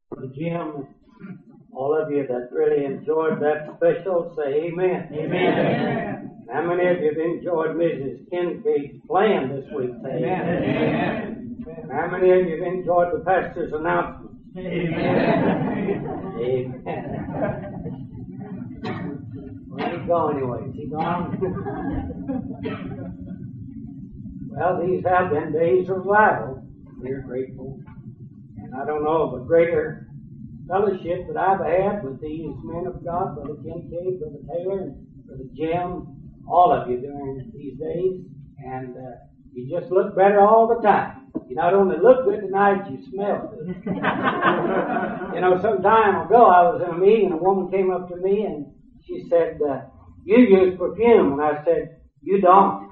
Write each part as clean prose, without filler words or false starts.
Jim, all of you that really enjoyed that special, say amen. Amen. How many of you have enjoyed Mrs. Kincaid's playing this week? Say Amen. How many of you have enjoyed the pastor's announcement? Amen. Amen. Where'd he go anyway? Is he gone? Well, these have been days of revival. We're grateful. And I don't know of a greater fellowship that I've had with these men of God, Brother Kincaid, Brother Taylor, and Brother Jim, all of you during these days. And you just look better all the time. You not only look good tonight, you smell good. You know, some time ago I was in a meeting and a woman came up to me and she said, you use perfume. And I said, you don't.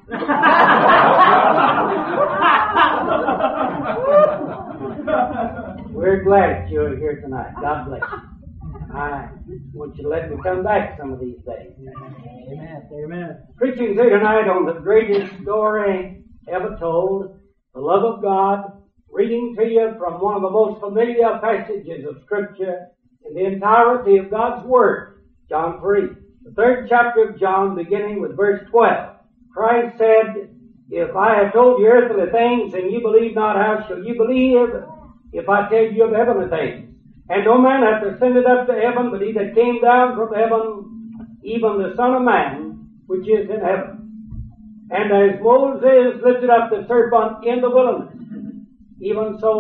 We're glad you're here tonight. God bless you. I want you to let me come back some of these days. Amen. Amen. Preaching to you tonight on the greatest story ever told, the love of God, reading to you from one of the most familiar passages of Scripture in the entirety of God's Word, John 3. The 3rd chapter of John, beginning with verse 12. Christ said, if I have told you earthly things and you believe not, how shall you believe if I tell you of heavenly things? And no man hath ascended up to heaven, but he that came down from heaven, even the Son of Man, which is in heaven. And as Moses lifted up the serpent in the wilderness, even so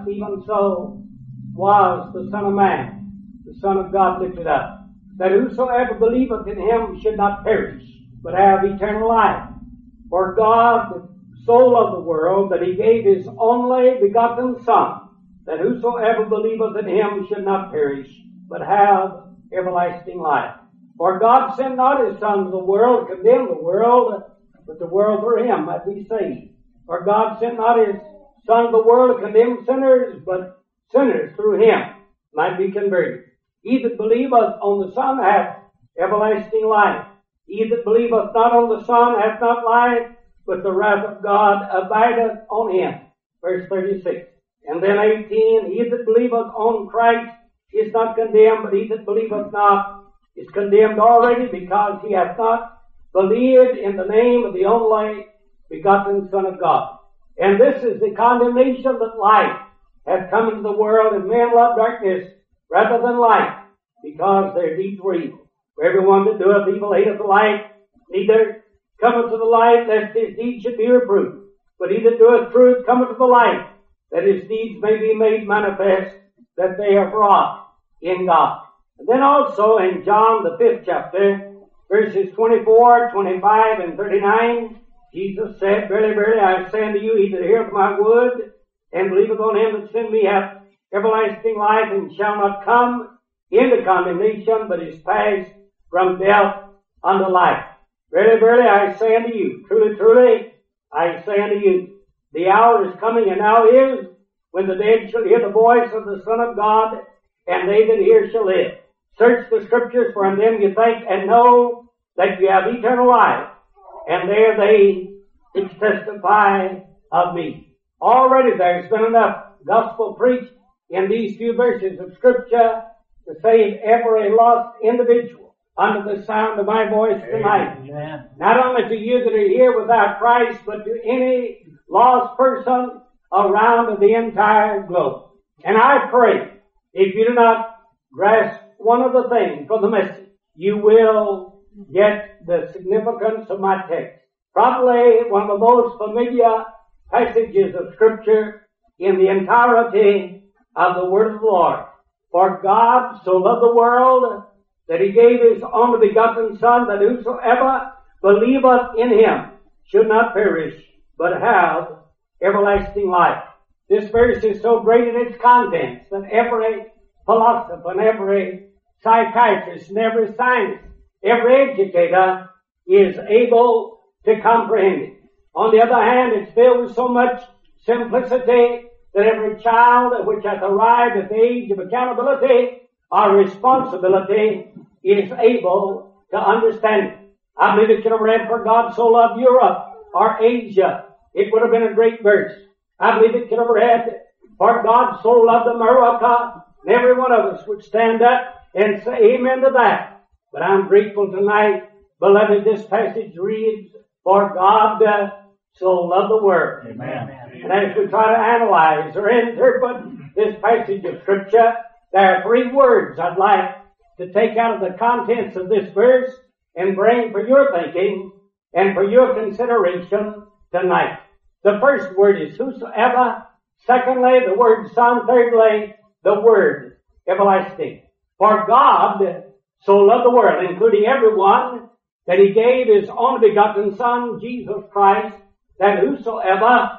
was the Son of Man, the Son of God lifted up, that whosoever believeth in him should not perish, but have eternal life. For God so loved the world that he gave his only begotten Son, that whosoever believeth in him should not perish, but have everlasting life. For God sent not his Son to the world to condemn the world, but the world through him might be saved. For God sent not his Son to the world to condemn sinners, but sinners through him might be converted. He that believeth on the Son hath everlasting life. He that believeth not on the Son hath not life, but the wrath of God abideth on him. Verse 36. And then 18, he that believeth on Christ is not condemned, but he that believeth not is condemned already, because he hath not believed in the name of the only begotten Son of God. And this is the condemnation that light hath come into the world, and men love darkness rather than light, because their deeds were evil. For everyone that doeth evil hateth the light, neither cometh to the light, lest his deeds should be reproved. But he that doeth truth cometh to the light, that his deeds may be made manifest, that they are wrought in God. And then also in John, the 5th chapter, verses 24, 25, and 39, Jesus said, Verily, verily, I say unto you, he that heareth my word, and believeth on him that sent me, hath everlasting life, and shall not come into condemnation, but is passed from death unto life. Verily, verily, I say unto you, truly, truly, I say unto you, the hour is coming, and now is, when the dead shall hear the voice of the Son of God, and they that hear shall live. Search the Scriptures, for in them you think and know that you have eternal life, and there they which testify of me. Already there's been enough gospel preached in these few verses of Scripture to save every lost individual under the sound of my voice tonight. Amen. Not only to you that are here without Christ, but to any lost person around the entire globe. And I pray, if you do not grasp one of the things from the message, you will get the significance of my text. Probably one of the most familiar passages of Scripture in the entirety of the Word of the Lord. For God so loved the world that he gave his only begotten Son, that whosoever believeth in him should not perish, but have everlasting life. This verse is so great in its contents that every philosopher and every psychiatrist and every scientist, every educator is able to comprehend it. On the other hand, it's filled with so much simplicity that every child which hath arrived at the age of accountability or responsibility is able to understand it. I believe it could have read, for God so loved Europe or Asia. It would have been a great verse. I believe it could have read, for God so loved America And every one of us would stand up and say amen to that. But I'm grateful tonight, beloved, this passage reads, for God so loved the world. Amen. And as we try to analyze or interpret this passage of Scripture, there are three words I'd like to take out of the contents of this verse and bring for your thinking and for your consideration tonight. The first word is whosoever. Secondly, the word son. Thirdly, the word everlasting. For God so loved the world, including everyone, that He gave His only begotten Son, Jesus Christ, that whosoever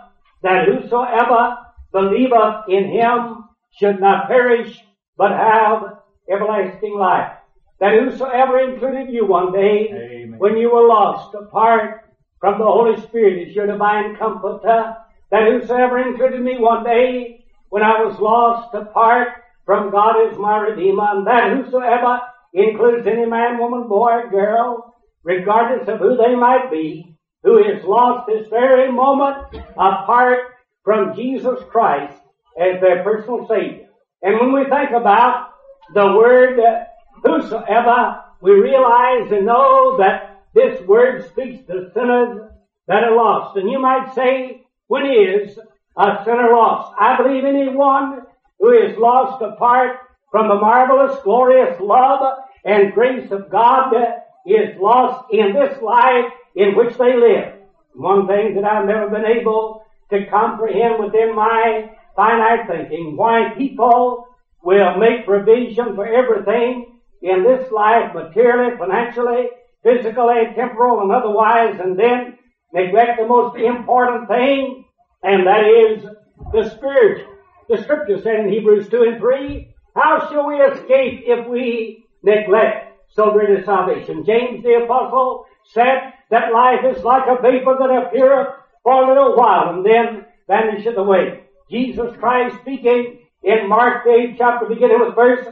believeth in Him should not perish, but have everlasting life. That whosoever included you one day, Amen. when you were lost apart from the Holy Spirit as your divine comforter. That whosoever included me one day when I was lost apart from God as my Redeemer. And that whosoever includes any man, woman, boy, girl, regardless of who they might be, who is lost this very moment apart from Jesus Christ as their personal Savior. And when we think about the word whosoever, we realize and know that this word speaks to sinners that are lost. And you might say, when is a sinner lost? I believe anyone who is lost apart from the marvelous, glorious love and grace of God is lost in this life in which they live. One thing that I've never been able to comprehend within my finite thinking, why people will make provision for everything in this life, materially, financially, physically, temporal, and otherwise, and then neglect the most important thing, and that is the spiritual. The Scripture said in Hebrews 2 and 3, how shall we escape if we neglect so great a salvation? James the Apostle said that life is like a vapor that appeareth for a little while and then vanisheth away. Jesus Christ speaking in Mark the 8th chapter, beginning with verse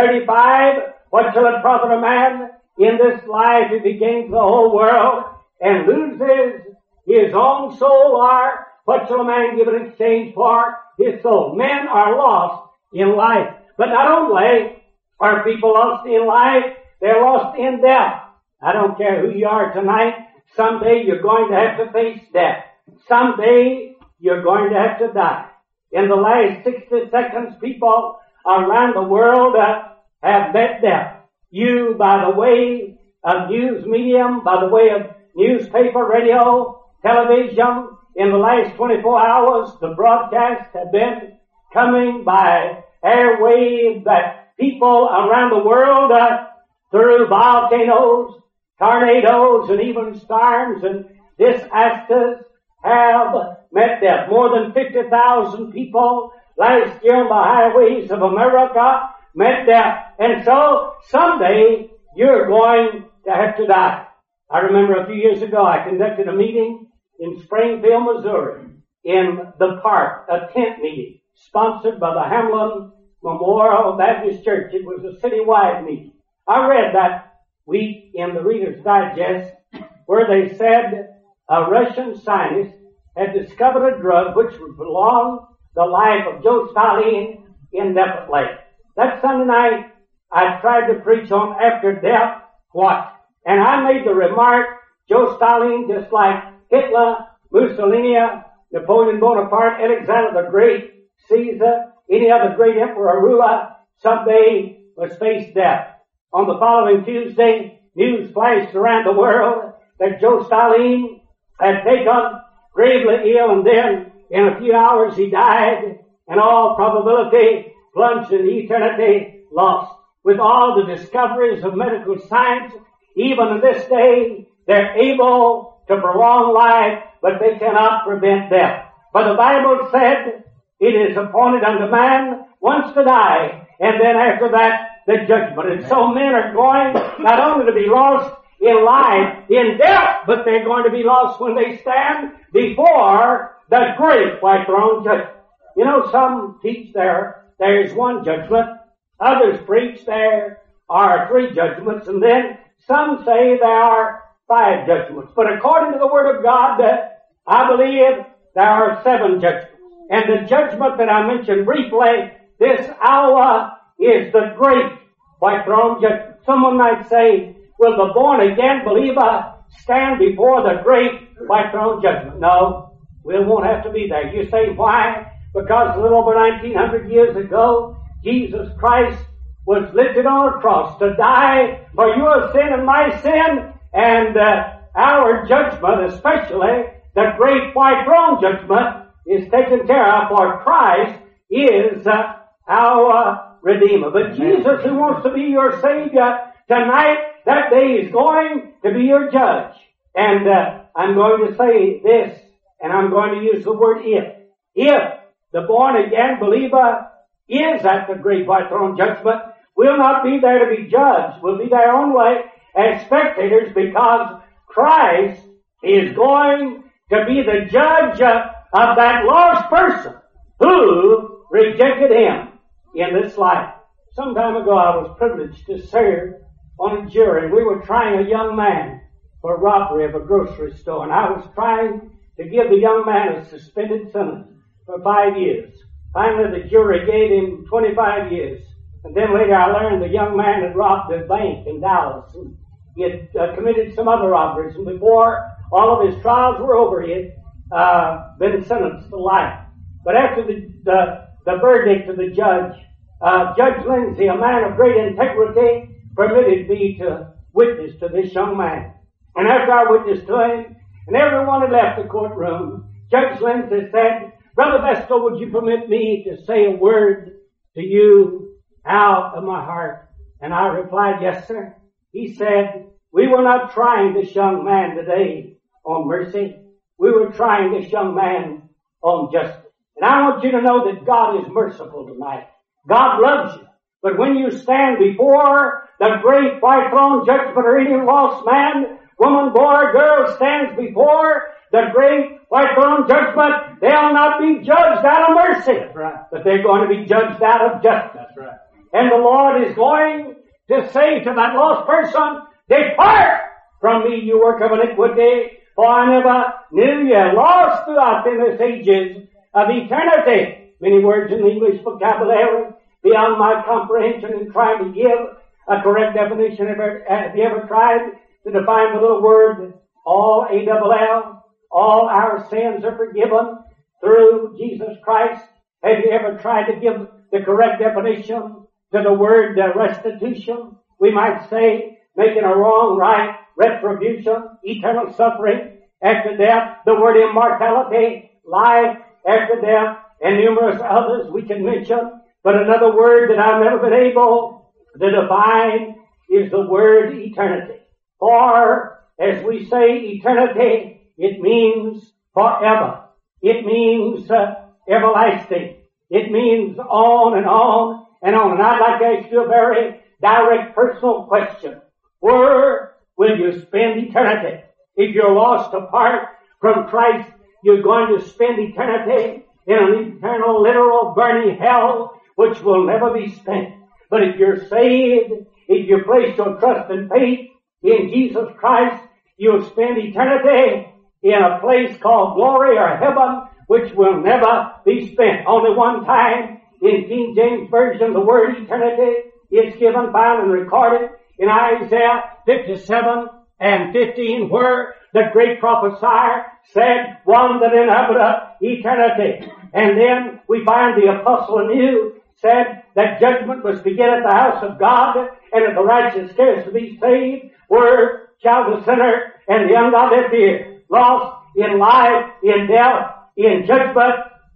35, what shall it profit a man in this life if he gains the whole world and loses his own soul? Or what shall a man give in exchange for his soul? Men are lost in life. But not only are people lost in life, they're lost in death. I don't care who you are tonight. Someday you're going to have to face death. Someday you're going to have to die. In the last 60 seconds, people around the world have met death. You, by the way of news medium, by the way of newspaper, radio, television, in the last 24 hours, the broadcasts have been coming by airwaves that people around the world, through volcanoes, tornadoes, and even storms and disasters, have met death. More than 50,000 people last year on the highways of America met death. And so someday you're going to have to die. I remember a few years ago I conducted a meeting in Springfield, Missouri, in the park, a tent meeting sponsored by the Hamlin Memorial Baptist Church. It was a citywide meeting. I read that week in the Reader's Digest where they said a Russian scientist had discovered a drug which would prolong the life of Joe Stalin indefinitely. That Sunday night, I tried to preach on after death, what? And I made the remark, Joe Stalin, just like Hitler, Mussolini, Napoleon Bonaparte, Alexander the Great, Caesar, any other great emperor or ruler, someday must face death. On the following Tuesday, news flashed around the world that Joe Stalin had taken gravely ill, and then in a few hours he died, and all probability plunged into eternity lost. With all the discoveries of medical science, even in this day, they're able to prolong life, but they cannot prevent death. But the Bible said, it is appointed unto man once to die, and then after that, the judgment. And so men are going not only to be lost in life, in death, but they're going to be lost when they stand before the great white throne judgment. You know, some teach there's one judgment. Others preach there are 3 judgments, and then some say there are 5 judgments. But according to the Word of God, I believe there are 7 judgments. And the judgment that I mentioned briefly this hour is the great white throne judgment. Someone might say, will the born again believer stand before the great white throne judgment? No, we won't have to be there. You say, why? Because a little over 1900 years ago, Jesus Christ was lifted on a cross to die for your sin and my sin, and our judgment, especially the great white throne judgment, is taken care of, for Christ is our Redeemer. But Jesus, who wants to be your Savior tonight, that day is going to be your judge. And I'm going to say this, and I'm going to use the word if. If the born again believer is at the great white throne judgment, we'll not be there to be judged. We'll be there only as spectators, because Christ is going to be the judge of that lost person who rejected Him in this life. Some time ago I was privileged to serve on a jury. We were trying a young man for robbery of a grocery store, and I was trying to give the young man a suspended sentence for 5 years. Finally the jury gave him 25 years. And then later I learned the young man had robbed a bank in Dallas, and he had committed some other robberies, and before all of his trials were over, he had been sentenced to life. But after the verdict of the judge, Judge Lindsay, a man of great integrity, permitted me to witness to this young man. And after I witnessed to him, and everyone had left the courtroom, Judge Lindsay said, Brother Vestal, would you permit me to say a word to you out of my heart? And I replied, yes, sir. He said, we were not trying this young man today on mercy. We were trying this young man on justice. And I want you to know that God is merciful tonight. God loves you. But when you stand before the great white throne judgment, or any lost man, woman, boy, girl stands before the great white throne judgment, they'll not be judged out of mercy. That's right. But they're going to be judged out of justice. That's right. And the Lord is going to say to that lost person, depart from me, you work of iniquity, for I never knew you. Lost throughout in this ages of eternity. Many words in the English vocabulary beyond my comprehension in trying to give a correct definition. Have you ever tried to define the little word all, A-double-L? All our sins are forgiven through Jesus Christ. Have you ever tried to give the correct definition to the word restitution? We might say making a wrong right, retribution, eternal suffering after death, the word immortality, life after death, and numerous others we can mention. But another word that I've never been able to define is the word eternity. For, as we say eternity, it means forever. It means everlasting. It means on and on and on. And I'd like to ask you a very direct personal question. Where will you spend eternity? If you're lost apart from Christ, you're going to spend eternity in an eternal, literal, burning hell, which will never be spent. But if you're saved, if you place your trust and faith in Jesus Christ, you'll spend eternity in a place called glory or heaven, which will never be spent. Only one time in King James Version, the word eternity is given, found, and recorded in Isaiah 57 and 15, where the great prophesier said, one that inhabiteth eternity. And then we find the apostle anew said that judgment was begin at the house of God, and that the righteous scarce be saved. Where shall the sinner and the ungodly be? Lost in life, in death, in judgment,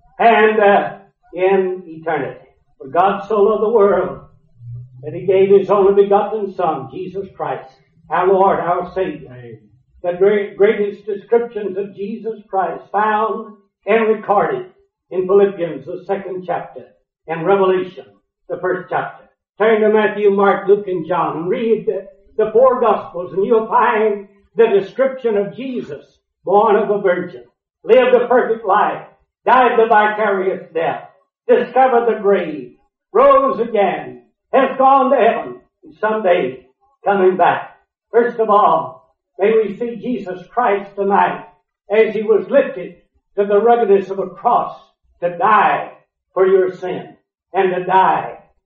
and in eternity. For God so loved the world that He gave His only begotten Son, Jesus Christ, our Lord, our Savior. Amen. The greatest descriptions of Jesus Christ found and recorded in Philippians, the 2nd chapter, and Revelation, the 1st chapter. Turn to Matthew, Mark, Luke, and John and read the 4 Gospels, and you'll find the description of Jesus, born of a virgin, lived a perfect life, died the vicarious death, discovered the grave, rose again, has gone to heaven, and someday coming back. First of all, may we see Jesus Christ tonight as He was lifted to the ruggedness of a cross to die for your sin and to die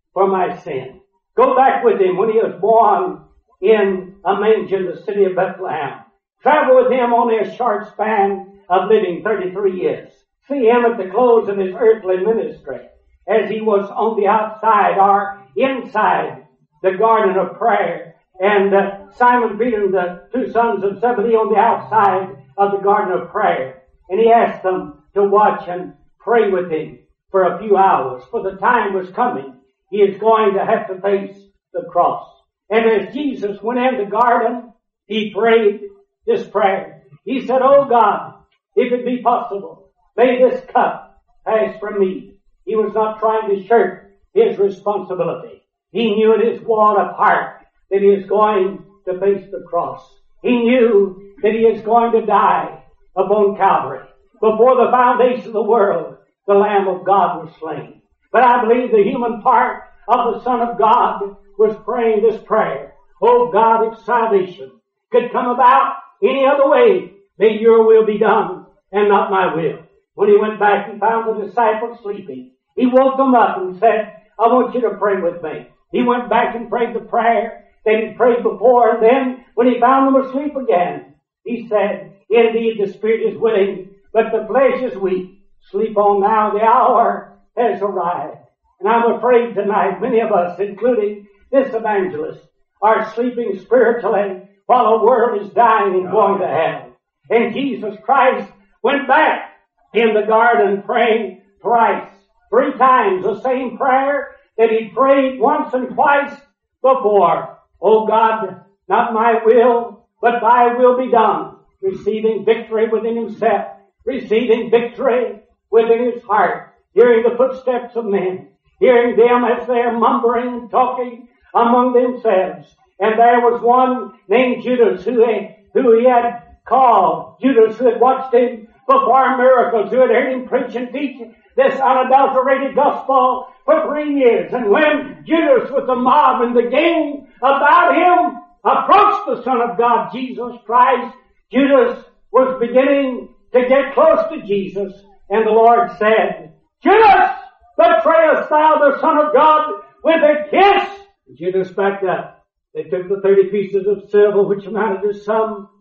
for my sin. Go back with him when he was born in a manger in the city of Bethlehem. Travel with him only a short span of living, 33 years. See him at the close of his earthly ministry as he was on the outside or inside the garden of prayer. And Simon Peter and the two sons of Zebedee on the outside of the garden of prayer. And he asked them to watch and pray with him for a few hours. For the time was coming. He is going to have to face the cross. And as Jesus went in the garden, he prayed this prayer. He said, "Oh God, if it be possible, may this cup pass from me." He was not trying to shirk his responsibility. He knew in his wall of heart that he is going to face the cross. He knew that he is going to die upon Calvary. Before the foundation of the world, the Lamb of God was slain. But I believe the human part of the Son of God was praying this prayer. "Oh God, if salvation could come about any other way, may your will be done and not my will." When he went back and found the disciples sleeping, he woke them up and said, "I want you to pray with me." He went back and prayed the prayer that he prayed before, and then when he found them asleep again, he said, "Indeed, the spirit is willing, but the flesh is weak. Sleep on now, the hour has arrived." And I'm afraid tonight, many of us, including this evangelist, are sleeping spiritually while the world is dying and going to hell. And Jesus Christ went back in the garden praying thrice, 3 times, the same prayer that he prayed once and twice before. "Oh God, not my will, but thy will be done." Receiving victory within himself, receiving victory within his heart, hearing the footsteps of men, hearing them as they are mumbling and talking among themselves. And there was one named Judas who he had called, Judas, who had watched him perform miracles, who had heard him preach and teach this unadulterated gospel for 3 years. And when Judas with the mob and the gang about him approached the Son of God, Jesus Christ, Judas was beginning to get close to Jesus. And the Lord said, "Judas, betrayest thou the Son of God with a kiss?" Judas backed up. They took the 30 pieces of silver, which amounted to some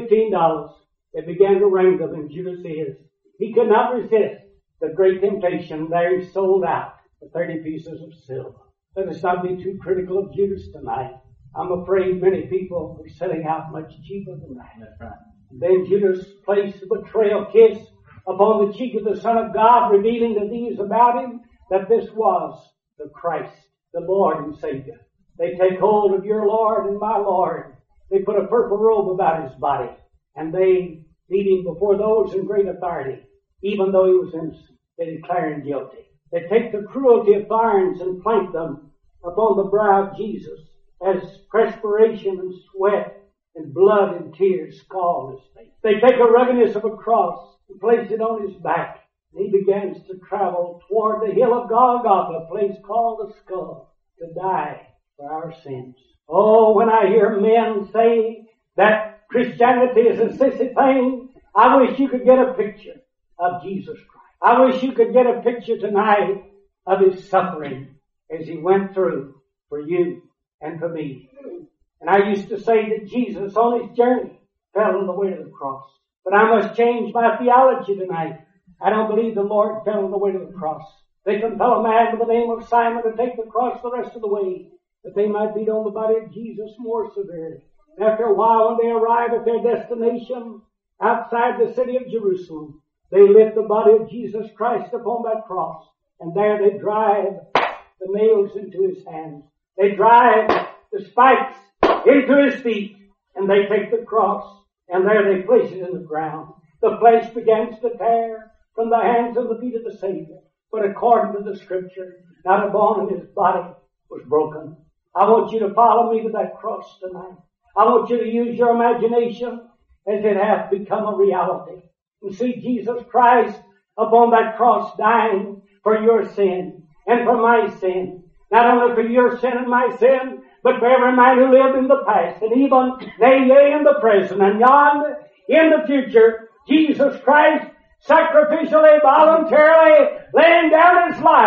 $15. They began to ring them in Judas' ears. He could not resist the great temptation. There he sold out the 30 pieces of silver. Let us not be too critical of Judas tonight. I'm afraid many people are selling out much cheaper than that. That's right. Then Judas placed the betrayal kiss upon the cheek of the Son of God, revealing to these about him that this was the Christ, the Lord and Savior. They take hold of your Lord and my Lord. They put a purple robe about his body, and they lead him before those in great authority, even though he was innocent. They declare him guilty. They take the cruelty of thorns and plant them upon the brow of Jesus, as perspiration and sweat and blood and tears scald his face. They take a ruggedness of a cross and place it on his back, and he begins to travel toward the hill of Golgotha, a place called the Skull, to die for our sins. Oh, when I hear men say that Christianity is a sissy thing, I wish you could get a picture of Jesus Christ. I wish you could get a picture tonight of his suffering as he went through for you and for me. And I used to say that Jesus on his journey fell on the way to the cross. But I must change my theology tonight. I don't believe the Lord fell on the way to the cross. They compel a man with the name of Simon to take the cross the rest of the way, that they might beat on the body of Jesus more severely. After a while, when they arrive at their destination outside the city of Jerusalem, they lift the body of Jesus Christ upon that cross, and there they drive the nails into his hands. They drive the spikes into his feet, and they take the cross, and there they place it in the ground. The flesh begins to tear from the hands and the feet of the Savior. But according to the Scripture, not a bone in his body was broken. I want you to follow me to that cross tonight. I want you to use your imagination as it hath become a reality. And see Jesus Christ upon that cross dying for your sin and for my sin. Not only for your sin and my sin, but for every man who lived in the past, and even yea, in the present, and yonder in the future. Jesus Christ sacrificially, voluntarily laying down his life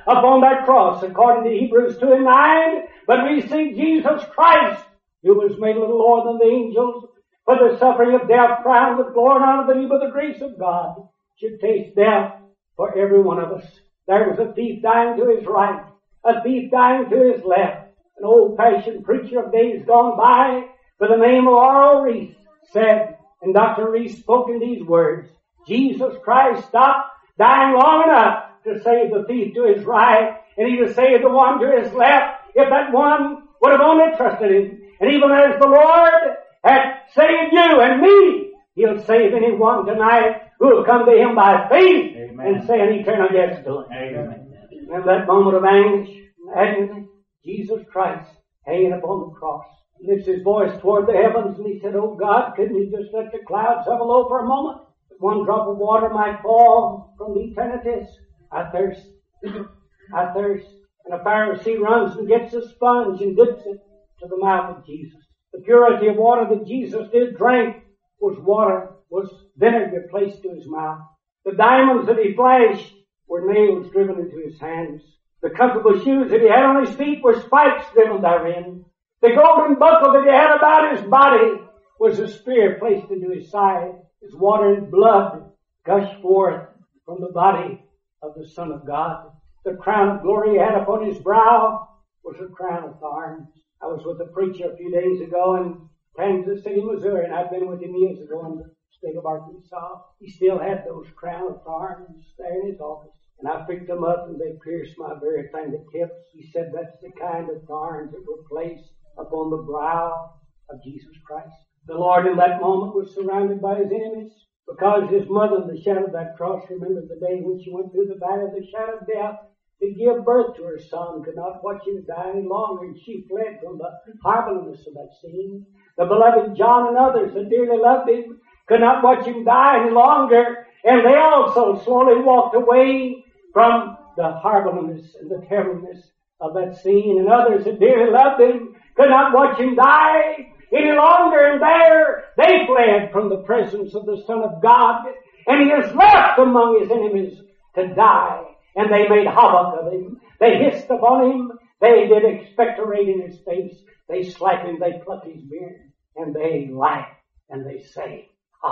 upon that cross, according to Hebrews 2:9. But we see Jesus Christ, who was made a little lower than the angels, for the suffering of death, crowned with glory and honor, that he, by the grace of God, should taste death for every one of us. There was a thief dying to his right, a thief dying to his left. An old-fashioned preacher of days gone by, by the name of R.O. Reese, said, and Dr. Reese spoke in these words, Jesus Christ stopped dying long enough to save the thief to his right, and he would save the one to his left, if that one would have only trusted him. And even as the Lord had saved you and me, he'll save anyone tonight who will come to him by faith. Amen. And say an eternal yes to him. Amen. In that moment of anguish and agony, Jesus Christ hanging upon the cross, he lifts his voice toward the heavens and he said, "Oh God, couldn't you just let the clouds have a low for a moment? That one drop of water might fall from the eternities. I thirst. I thirst." And a Pharisee runs and gets a sponge and dips it to the mouth of Jesus. The purity of water that Jesus did drink was water, was vinegar placed to his mouth. The diamonds that he flashed were nails driven into his hands. The comfortable shoes that he had on his feet were spikes driven therein. The golden buckle that he had about his body was a spear placed into his side. His water and blood gushed forth from the body of the Son of God. The crown of glory he had upon his brow was a crown of thorns. I was with a preacher a few days ago in Kansas City, Missouri, and I've been with him years ago in the state of Arkansas. He still had those crown of thorns there in his office. And I picked them up and they pierced my very fingertips. He said that's the kind of thorns that were placed upon the brow of Jesus Christ. The Lord in that moment was surrounded by his enemies because his mother in the shadow of that cross remembered the day when she went through the valley of the shadow of death to give birth to her son, could not watch him die any longer, and she fled from the horribleness of that scene. The beloved John and others that dearly loved him could not watch him die any longer, and they also slowly walked away from the horribleness and the terribleness of that scene. And others that dearly loved him could not watch him die any longer, and there they fled from the presence of the Son of God, and he is left among his enemies to die. And they made havoc of him. They hissed upon him. They did expectorate in his face. They slap him. They pluck his beard. And they laugh. And they say,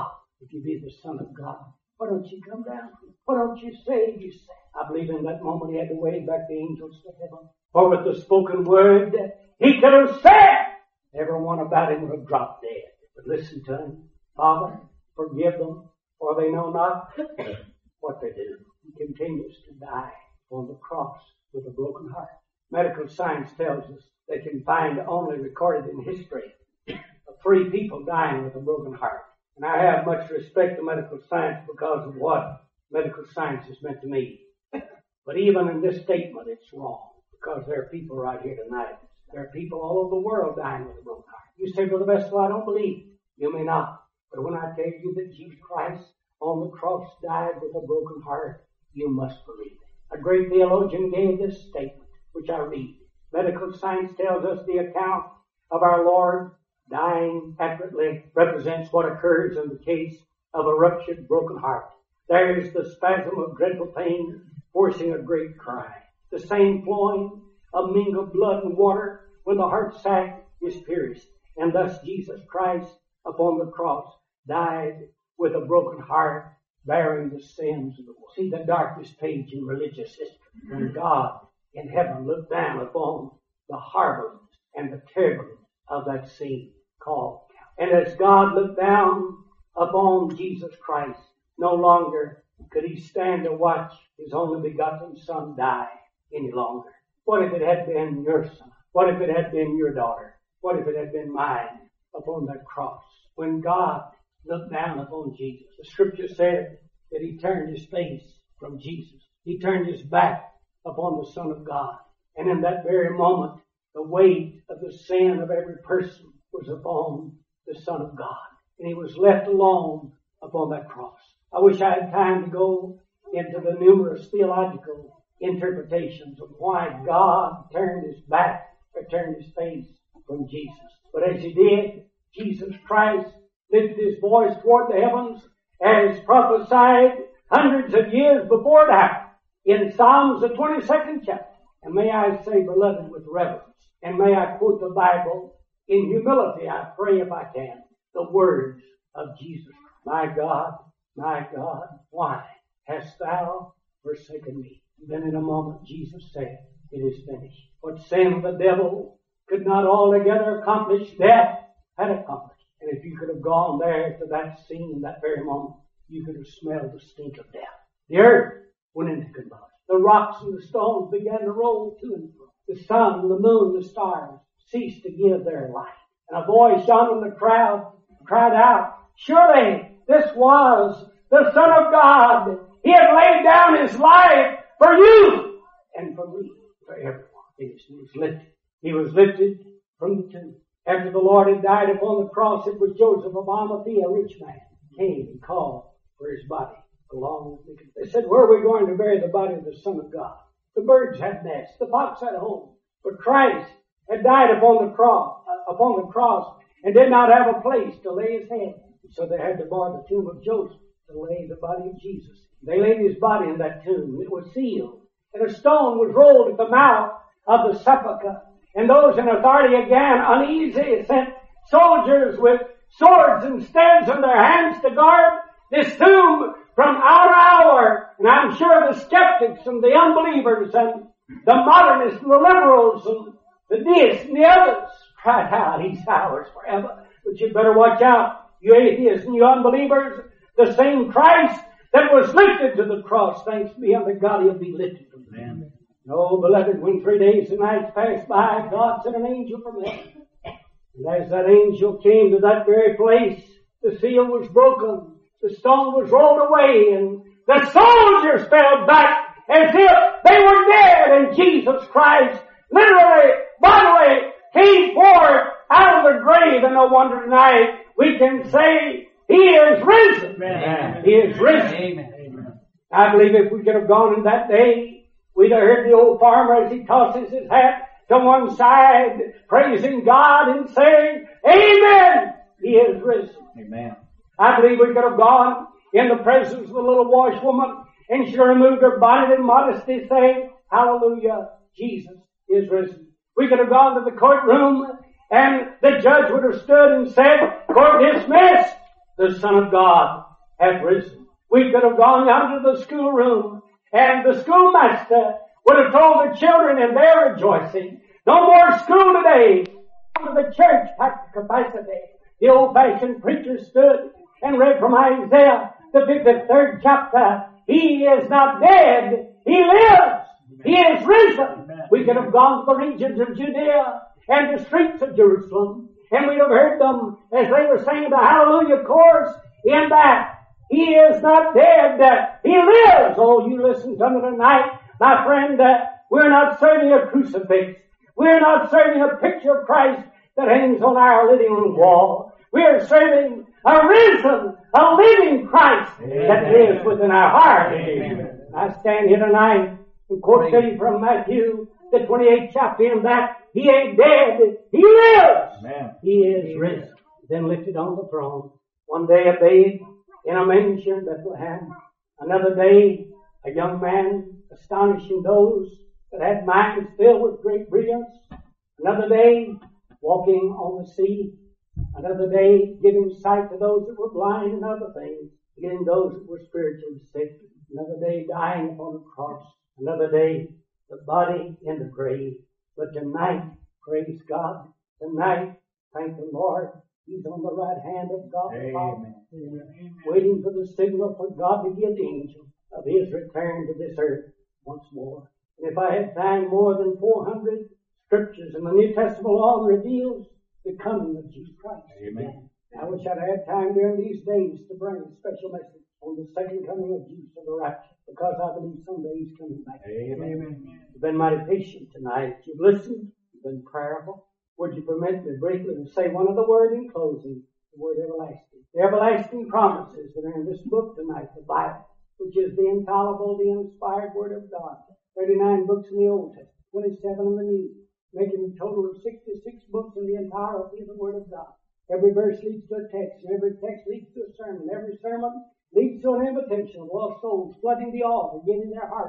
if you be the Son of God, why don't you come down? Why don't you save yourself? I believe in that moment he had to wave back the angels to heaven. For with the spoken word, he could have said, everyone about him would have dropped dead. But listen to him. Father, forgive them, for they know not what they do. He continues to die on the cross with a broken heart. Medical science tells us they can find only recorded in history of 3 people dying with a broken heart. And I have much respect to medical science because of what medical science has meant to me. But even in this statement, it's wrong, because there are people right here tonight. There are people all over the world dying with a broken heart. You say, Brother Vestal, I don't believe. You may not. But when I tell you that Jesus Christ on the cross died with a broken heart, you must believe it. A great theologian gave this statement, which I read. Medical science tells us the account of our Lord dying accurately represents what occurs in the case of a ruptured, broken heart. There is the spasm of dreadful pain forcing a great cry. The same flowing of mingled blood and water when the heart sac is pierced. And thus Jesus Christ upon the cross died with a broken heart, bearing the sins of the world. See the darkest page in religious history, when God in heaven looked down upon the horribleness and the terribleness of that scene called Calvary. And as God looked down upon Jesus Christ, no longer could he stand to watch his only begotten Son die any longer. What if it had been your son? What if it had been your daughter? What if it had been mine upon that cross? When God looked down upon Jesus, the scripture said that he turned his face from Jesus. He turned his back upon the Son of God. And in that very moment, the weight of the sin of every person was upon the Son of God. And he was left alone upon that cross. I wish I had time to go into the numerous theological interpretations of why God turned his back or turned his face from Jesus. But as he did, Jesus Christ lifted his voice toward the heavens as prophesied hundreds of years before it happened. in Psalms, the 22nd chapter. And may I say, beloved, with reverence, and may I quote the Bible in humility, I pray if I can, the words of Jesus. My God, why hast thou forsaken me? Then in a moment Jesus said, it is finished. What sin of the devil could not altogether accomplish, death had accomplished. And if you could have gone there to that scene in that very moment, you could have smelled the stink of death. The earth went into convulsion. The rocks and the stones began to roll to and fro. The sun, the moon, the stars ceased to give their light. And a voice shone in the crowd, cried out, surely this was the Son of God. He had laid down His life for you and for me, for everyone. He was lifted. He was lifted from the tomb. After the Lord had died upon the cross, it was Joseph of Arimathea, a rich man, came and called for his body along with me. They said, where are we going to bury the body of the Son of God? The birds had nests, the fox had a home. But Christ had died upon the cross and did not have a place to lay His head. So they had to bar the tomb of Joseph to lay the body of Jesus. They laid His body in that tomb. It was sealed. And a stone was rolled at the mouth of the sepulchre. And those in authority again, uneasy, sent soldiers with swords and staves in their hands to guard this tomb from hour to hour. And I'm sure the skeptics and the unbelievers and the modernists and the liberals and the deists and the others cried out, He's ours forever. But you'd better watch out, you atheists and you unbelievers. The same Christ that was lifted to the cross, thanks be unto God, He'll be lifted from them. Oh, beloved, when 3 days and nights passed by, God sent an angel from heaven. And as that angel came to that very place, the seal was broken, the stone was rolled away, and the soldiers fell back as if they were dead, and Jesus Christ literally, bodily, came forth out of the grave. And no wonder tonight we can say He is risen. Amen. He is risen. Amen. I believe if we could have gone in that day, we'd have heard the old farmer as he tosses his hat to one side, praising God and saying, Amen! He is risen. Amen. I believe we could have gone in the presence of the little washwoman, and she removed her bonnet in modesty, saying, Hallelujah, Jesus is risen. We could have gone to the courtroom, and the judge would have stood and said, Court dismissed, the Son of God hath risen. We could have gone out to the schoolroom, and the schoolmaster would have told the children in their rejoicing, no more school today. To the church packed capacity. The old-fashioned preacher stood and read from Isaiah, the 53rd chapter. He is not dead. He lives. He is risen. We could have gone to the regions of Judea and the streets of Jerusalem, and we'd have heard them as they were saying the Hallelujah chorus in that He is not dead, He lives. Oh, you listen to me tonight, my friend, we're not serving a crucifix. We're not serving a picture of Christ that hangs on our living room wall. We're serving a risen, a living Christ that lives within our heart. Amen. I stand here tonight and quote to you from Matthew, the 28th chapter, in that He ain't dead, He lives. Amen. He is risen, then lifted on the throne. One day a babe in a manger in Bethlehem. Another day, a young man astonishing those that had minds filled with great brilliance. Another day, walking on the sea. Another day, giving sight to those that were blind and other things. Healing those that were spiritually sick. Another day, dying upon the cross. Another day, the body in the grave. But tonight, praise God, tonight, thank the Lord, He's on the right hand of God the Father, waiting for the signal for God to give the angel of His return to this earth once more. And if I had time, more than 400 scriptures in the New Testament law reveals the coming of Jesus Christ. Amen. I wish I'd had time during these days to bring a special message on the second coming of Jesus of the rapture, because I believe someday He's coming back. Amen. You've been mighty patient tonight. You've listened. You've been prayerful. Would you permit me briefly to say one other word in closing? The word everlasting. The everlasting promises that are in this book tonight, the Bible, which is the infallible, the inspired Word of God. 39 books in the Old Testament, 27 in the New, making a total of 66 books in the entirety of the Word of God. Every verse leads to a text, and every text leads to a sermon. Every sermon leads to an invitation of lost souls flooding the altar, giving their hearts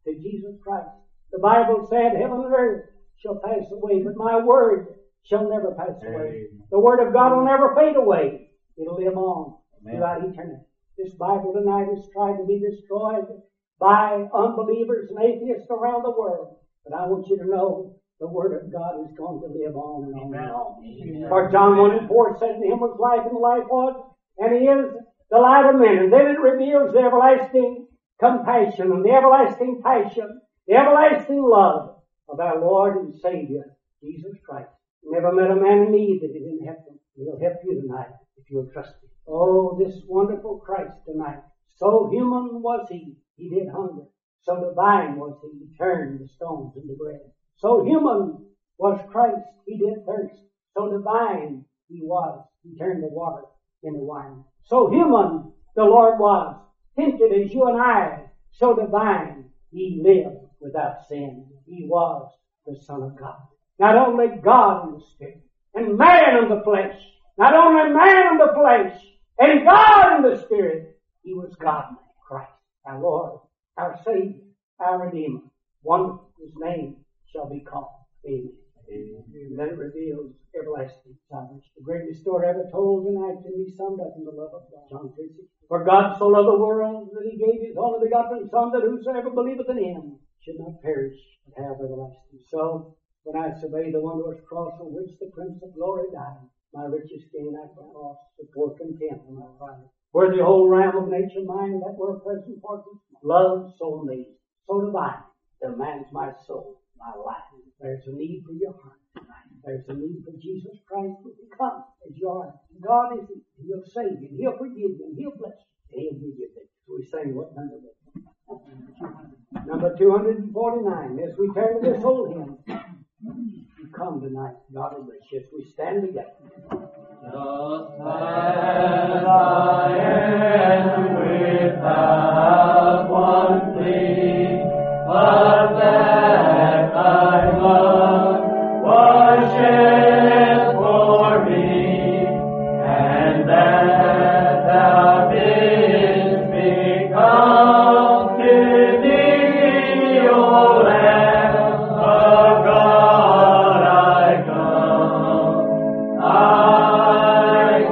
to Jesus Christ. The Bible said, heaven and earth shall pass away, but my word shall never pass away. The word of God will never fade away. It'll live on throughout eternity. This Bible tonight is tried to be destroyed by unbelievers and atheists around the world. But I want you to know the Word of God is going to live on and on and on. For John 1:4 said, in Him was life, and the life was, and He is the light of men. And then it reveals the everlasting compassion and the everlasting passion, the everlasting love of our Lord and Savior, Jesus Christ. Never met a man in need that He didn't help him. He'll help you tonight if you'll trust Him. Oh, this wonderful Christ tonight. So human was He did hunger. So divine was He turned the stones into bread. So human was Christ, He did thirst. So divine He was, He turned the water into wine. So human the Lord was, tempted as you and I. So divine He lived without sin. He was the Son of God. Not only God in the Spirit, and man in the flesh. Not only man in the flesh, and God in the Spirit. He was God, Christ, our Lord, our Savior, our Redeemer. Wonderful His name shall be called. Amen. And then it reveals everlasting salvation. The greatest story ever told tonight can be summed up in the love of God. John 3:16. For God so loved the world that He gave His only begotten Son, that whosoever believeth in Him should not perish, but have everlasting. So, when I survey the wondrous cross on which the Prince of Glory died, my richest gain I can lost, the poor contempt of my pride. Where the whole realm of nature mine that were present for me, love so amazing, so divine, demands my soul, my life. There's a need for your heart tonight. There's a need for Jesus Christ to come as you are. God is He. He'll save you. He'll forgive you. He'll bless you. He'll give you victory. So we sang what number was it? Number 249. As we turn to this old hymn, you come tonight. God will bless you. As we stand together. Just as I am without one plea, but that Thy blood was shed for me, and that Thou didst become to Thee, O Lamb of God, I come. I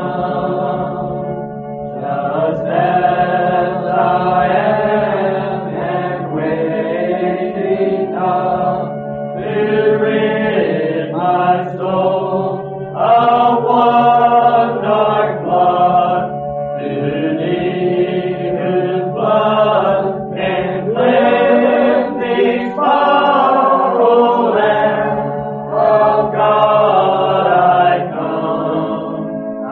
come, just as I am, and waiting up to rid my soul of one dark blood, to Thee whose blood can cleanse these spot, O Lamb of God, I come.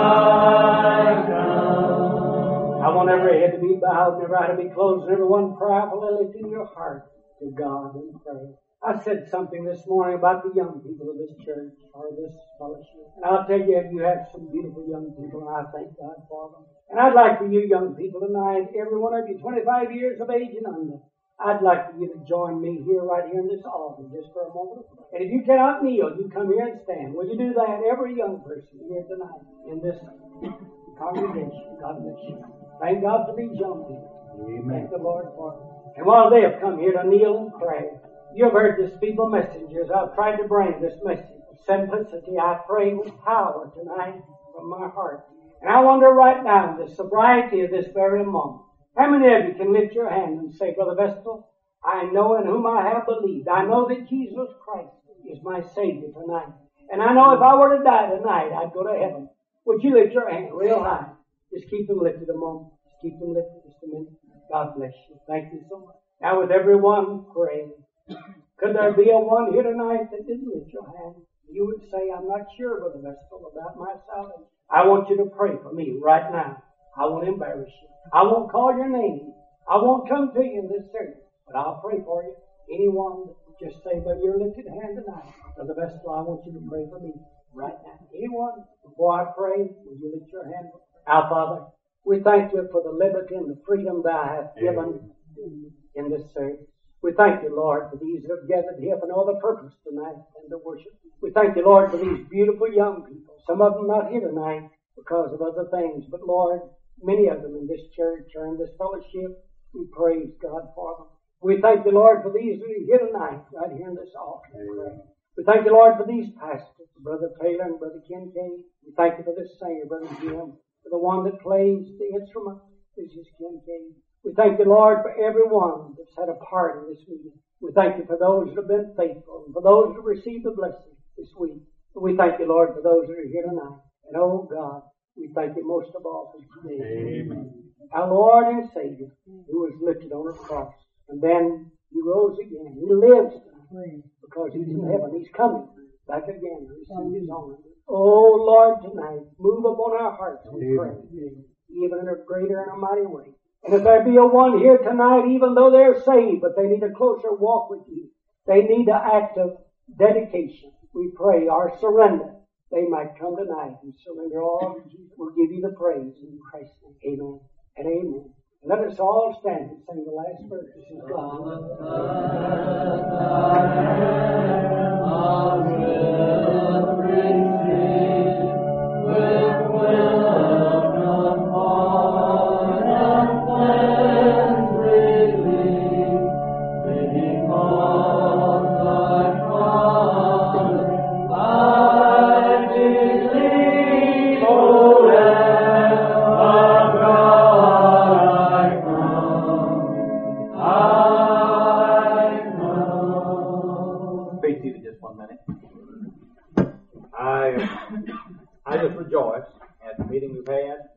I come. I want every head to be bowed, and every eye to be closed, and everyone prayerfully lifting your heart to God in prayer. I said something this morning about the young people of this church or this fellowship. And I'll tell you, you have some beautiful young people, and I thank God for them. And I'd like for you young people tonight, every one of you 25 years of age and under, I'd like for you to join me here, right here in this altar, just for a moment. And if you cannot kneel, you come here and stand. Will you do that? Every young person here tonight in this congregation. God bless you. Thank God for these young people. Thank the Lord for them. And while they have come here to kneel and pray, you have heard this feeble messengers. I've tried to bring this message of simplicity. I pray with power tonight from my heart. And I wonder right now, in the sobriety of this very moment, how many of you can lift your hand and say, Brother Vestal, I know in whom I have believed. I know that Jesus Christ is my Savior tonight. And I know if I were to die tonight, I'd go to heaven. Would you lift your hand real high? Just keep them lifted a moment. Just keep them lifted just a minute. God bless you. Thank you so much. Now with everyone praying, could there be a one here tonight that didn't lift your hand? You would say, I'm not sure, Brother Vestal, about my salvation. I want you to pray for me right now. I won't embarrass you. I won't call your name. I won't come to you in this service, but I'll pray for you. Anyone that would just say by your lifted hand tonight, Brother Vestal, I want you to pray for me right now. Anyone, before I pray, would you lift your hand? Our Father, we thank you for the liberty and the freedom Thou hast given in this service. We thank you, Lord, for these that have gathered here for no other purpose tonight than to worship. We thank you, Lord, for these beautiful young people. Some of them not here tonight because of other things, but Lord, many of them in this church or in this fellowship, we praise God for them. We thank you, Lord, for these that are here tonight, right here in this altar. We thank you, Lord, for these pastors, Brother Taylor and Brother Kincaid. We thank you for this singer, Brother Jim, for the one that plays the instrument, is his Kincaid. We thank you, Lord, for everyone that's had a part in this meeting. We thank you for those that have been faithful and for those that have received the blessing this week. And we thank you, Lord, for those that are here tonight. And oh God, we thank you most of all for today. Amen. Our Lord and Savior, who was lifted on a cross. And then He rose again. He lives tonight because He's in heaven. He's coming back again to receive His own. Oh Lord, tonight, move upon our hearts, we pray, even in a greater and a mighty way. And if there be a one here tonight, even though they're saved, but they need a closer walk with you, they need an act of dedication, we pray, our surrender, they might come tonight and surrender all to Jesus. We'll give you the praise in Christ's name. Amen and amen. Let us all stand and sing the last verse. I just rejoice at the meeting we've had.